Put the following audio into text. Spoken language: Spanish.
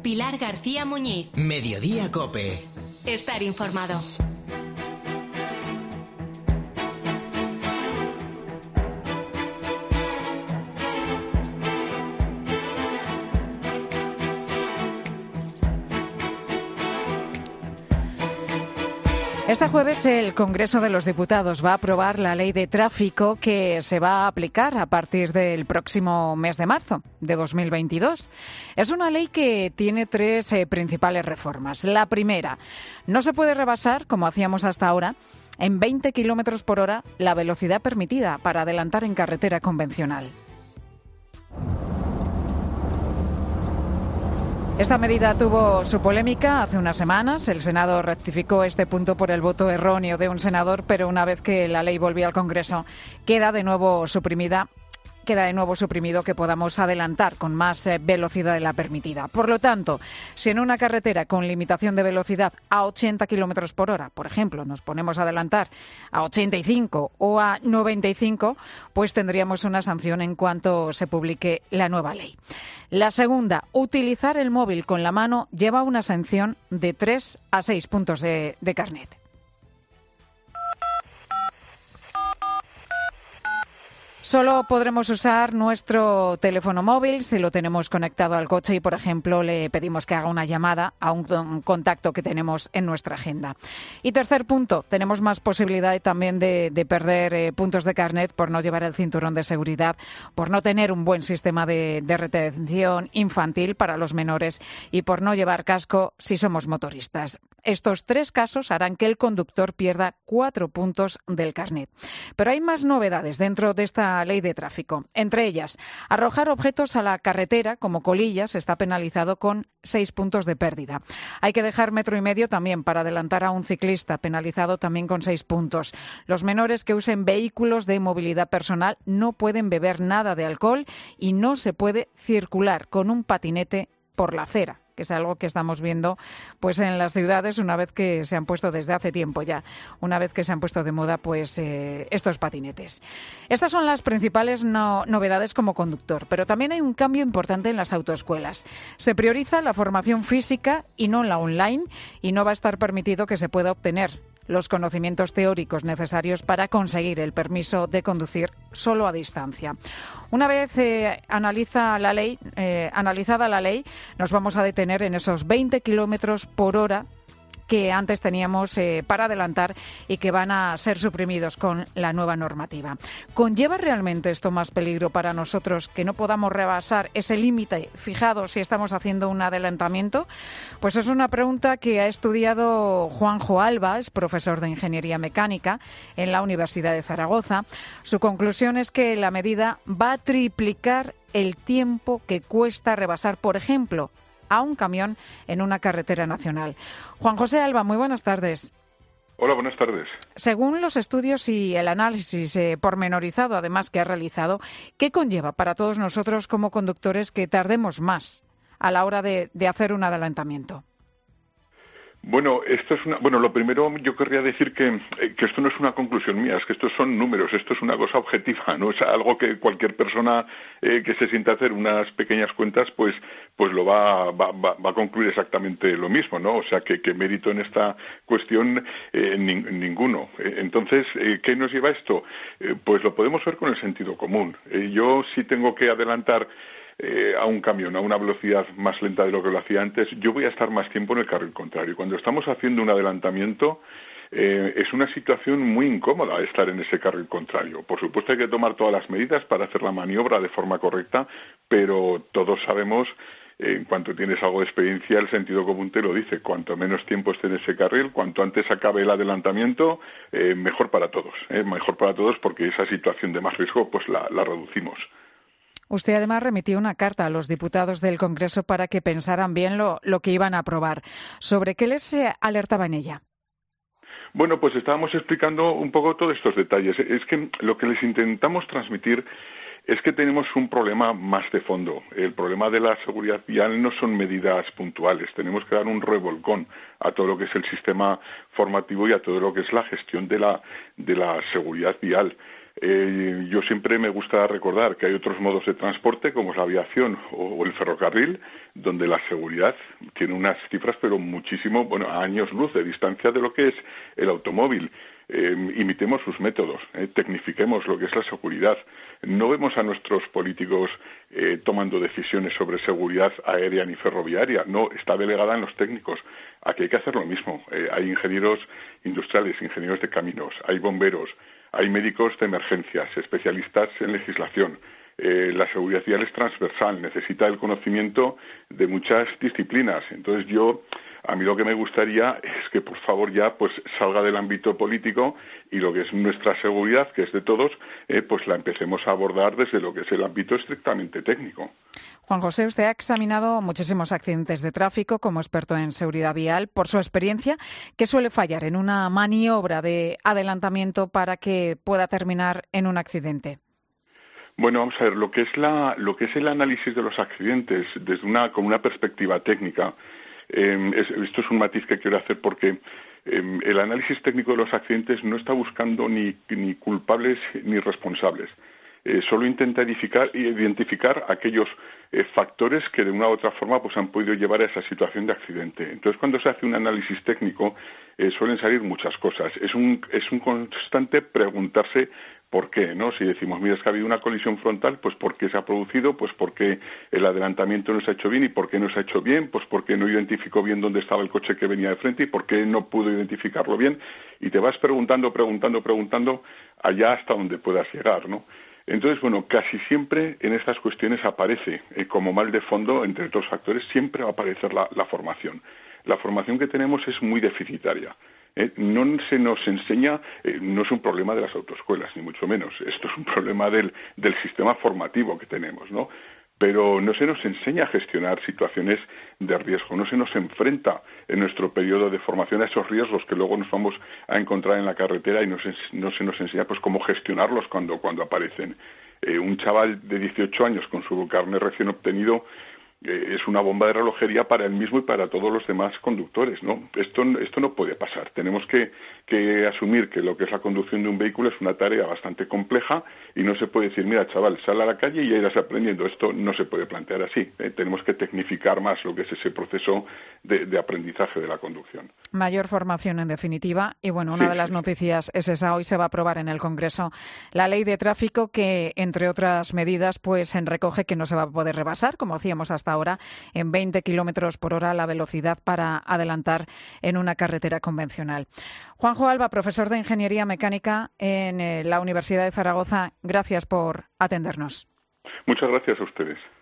Pilar García Muñiz. Mediodía COPE. Estar informado. Este jueves el Congreso de los Diputados va a aprobar la ley de tráfico que se va a aplicar a partir del próximo mes de marzo de 2022. Es una ley que tiene tres principales reformas. La primera, no se puede rebasar, como hacíamos hasta ahora, en 20 kilómetros por hora la velocidad permitida para adelantar en carretera convencional. Esta medida tuvo su polémica hace unas semanas. El Senado rectificó este punto por el voto erróneo de un senador, pero una vez que la ley volvió al Congreso, queda de nuevo suprimido que podamos adelantar con más velocidad de la permitida. Por lo tanto, si en una carretera con limitación de velocidad a 80 kilómetros por hora, por ejemplo, nos ponemos a adelantar a 85 o a 95, pues tendríamos una sanción en cuanto se publique la nueva ley. La segunda, utilizar el móvil con la mano lleva una sanción de 3 a 6 puntos de carnet. Solo podremos usar nuestro teléfono móvil si lo tenemos conectado al coche y, por ejemplo, le pedimos que haga una llamada a un contacto que tenemos en nuestra agenda. Y tercer punto, tenemos más posibilidad también de perder puntos de carnet por no llevar el cinturón de seguridad, por no tener un buen sistema de retención infantil para los menores y por no llevar casco si somos motoristas. Estos tres casos harán que el conductor pierda 4 puntos del carnet. Pero hay más novedades dentro de esta ley de tráfico. Entre ellas, arrojar objetos a la carretera, como colillas, está penalizado con 6 puntos de pérdida. Hay que dejar 1,5 metros también para adelantar a un ciclista, penalizado también con 6 puntos. Los menores que usen vehículos de movilidad personal no pueden beber nada de alcohol y no se puede circular con un patinete por la acera, que es algo que estamos viendo pues en las ciudades una vez que se han puesto desde hace tiempo ya, una vez que se han puesto de moda pues estos patinetes. Estas son las principales novedades como conductor, pero también hay un cambio importante en las autoescuelas. Se prioriza la formación física y no la online, y no va a estar permitido que se pueda obtener los conocimientos teóricos necesarios para conseguir el permiso de conducir solo a distancia. Una vez analizada la ley, nos vamos a detener en esos 20 kilómetros por hora que antes teníamos para adelantar y que van a ser suprimidos con la nueva normativa. ¿Conlleva realmente esto más peligro para nosotros, que no podamos rebasar ese límite fijado si estamos haciendo un adelantamiento? Pues es una pregunta que ha estudiado Juanjo Alba, es profesor de Ingeniería Mecánica en la Universidad de Zaragoza. Su conclusión es que la medida va a triplicar el tiempo que cuesta rebasar, por ejemplo, a un camión en una carretera nacional. Juan José Alba, muy buenas tardes. Hola, buenas tardes. Según los estudios y el análisis pormenorizado, además, que ha realizado, ¿qué conlleva para todos nosotros como conductores que tardemos más a la hora de hacer un adelantamiento? Bueno, lo primero yo querría decir que esto no es una conclusión mía, es que estos son números, esto es una cosa objetiva, no es algo que cualquier persona que se sienta a hacer unas pequeñas cuentas pues lo va a concluir exactamente lo mismo, ¿no? O sea que mérito en esta cuestión ninguno. Entonces, ¿qué nos lleva a esto? Pues lo podemos ver con el sentido común. Yo sí tengo que adelantar a un camión a una velocidad más lenta de lo que lo hacía antes, yo voy a estar más tiempo en el carril contrario. Cuando estamos haciendo un adelantamiento, es una situación muy incómoda estar en ese carril contrario. Por supuesto hay que tomar todas las medidas para hacer la maniobra de forma correcta, pero todos sabemos, en cuanto tienes algo de experiencia, el sentido común te lo dice: cuanto menos tiempo esté en ese carril, cuanto antes acabe el adelantamiento, mejor para todos, porque esa situación de más riesgo pues la reducimos. Usted además remitió una carta a los diputados del Congreso para que pensaran bien lo que iban a aprobar. ¿Sobre qué les alertaba en ella? Bueno, pues estábamos explicando un poco todos estos detalles. Es que lo que les intentamos transmitir es que tenemos un problema más de fondo. El problema de la seguridad vial no son medidas puntuales. Tenemos que dar un revolcón a todo lo que es el sistema formativo y a todo lo que es la gestión de la seguridad vial. Yo siempre me gusta recordar que hay otros modos de transporte, como es la aviación o el ferrocarril, donde la seguridad tiene unas cifras, pero muchísimo, a años luz de distancia de lo que es el automóvil. Imitemos sus métodos, tecnifiquemos lo que es la seguridad. No vemos a nuestros políticos tomando decisiones sobre seguridad aérea ni ferroviaria, no, está delegada en los técnicos. Aquí hay que hacer lo mismo. Hay ingenieros industriales, ingenieros de caminos, hay bomberos, hay médicos de emergencias, especialistas en legislación. La seguridad vial es transversal, necesita el conocimiento de muchas disciplinas. Entonces a mí lo que me gustaría es que por favor ya pues salga del ámbito político y lo que es nuestra seguridad, que es de todos, pues la empecemos a abordar desde lo que es el ámbito estrictamente técnico. Juan José, usted ha examinado muchísimos accidentes de tráfico como experto en seguridad vial. Por su experiencia, ¿qué suele fallar en una maniobra de adelantamiento para que pueda terminar en un accidente? Bueno, vamos a ver, lo que es el análisis de los accidentes con una perspectiva técnica, esto es un matiz que quiero hacer porque el análisis técnico de los accidentes no está buscando ni culpables ni responsables. Solo intenta identificar aquellos factores que de una u otra forma pues han podido llevar a esa situación de accidente. Entonces, cuando se hace un análisis técnico, suelen salir muchas cosas. Es un constante preguntarse por qué, ¿no? Si decimos, mira, es que ha habido una colisión frontal, pues ¿por qué se ha producido? Pues porque el adelantamiento no se ha hecho bien. ¿Y por qué no se ha hecho bien? Pues porque no identificó bien dónde estaba el coche que venía de frente y por qué no pudo identificarlo bien. Y te vas preguntando allá hasta donde puedas llegar, ¿no? Entonces, casi siempre en estas cuestiones aparece como mal de fondo, entre otros factores, siempre va a aparecer la formación. La formación que tenemos es muy deficitaria. No se nos enseña, no es un problema de las autoescuelas, ni mucho menos. Esto es un problema del sistema formativo que tenemos, ¿no? Pero no se nos enseña a gestionar situaciones de riesgo, no se nos enfrenta en nuestro periodo de formación a esos riesgos que luego nos vamos a encontrar en la carretera y no se nos enseña pues cómo gestionarlos cuando aparecen. Un chaval de 18 años con su carnet recién obtenido es una bomba de relojería para él mismo y para todos los demás conductores, ¿no? Esto no puede pasar. Tenemos que asumir que lo que es la conducción de un vehículo es una tarea bastante compleja y no se puede decir, mira, chaval, sal a la calle y ya irás aprendiendo. Esto no se puede plantear así. Tenemos que tecnificar más lo que es ese proceso de aprendizaje de la conducción. Mayor formación, en definitiva. Y una de las noticias es esa. Hoy se va a aprobar en el Congreso la ley de tráfico que, entre otras medidas, pues recoge que no se va a poder rebasar, como hacíamos hasta ahora, en 20 kilómetros por hora la velocidad para adelantar en una carretera convencional. Juanjo Alba, profesor de Ingeniería Mecánica en la Universidad de Zaragoza, gracias por atendernos. Muchas gracias a ustedes.